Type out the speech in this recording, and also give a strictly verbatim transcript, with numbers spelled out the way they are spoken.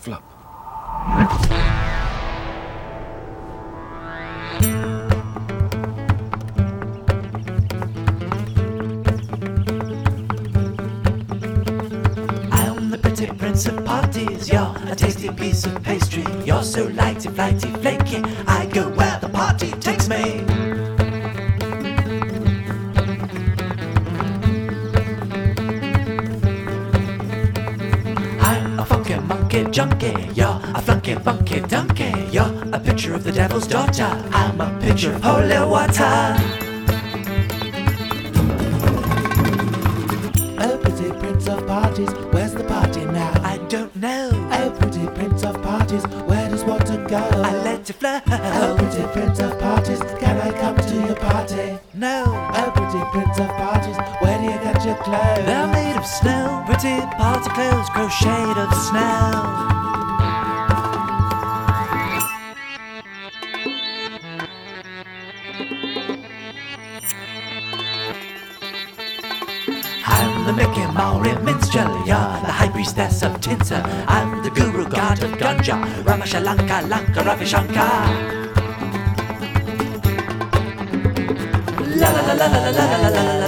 Flop. I'm the pretty prince of parties. You're a tasty piece of pastry. You're so lighty, flighty, flaky. I go where the party takes me. I'm a funky monkey junkie. You're a flunky funky donkey. You're a picture of the devil's daughter. I'm a picture of holy water. Oh, pretty prince of parties, where's the party now? I don't know. Oh, pretty prince of parties, where does water go? I let it flow. Oh, pretty prince of parties, can I come to your party? No. Oh, pretty prince of parties, where do you get your clothes? They're made of snow. Pretty party clothes, crocheted of snow. I'm the Mickey Maury minstrel, you're the high priestess of tinsel. I'm the guru god of ganja, Ramashalanka, Lanka, Ravi Shankar. La la la la la la la la la la.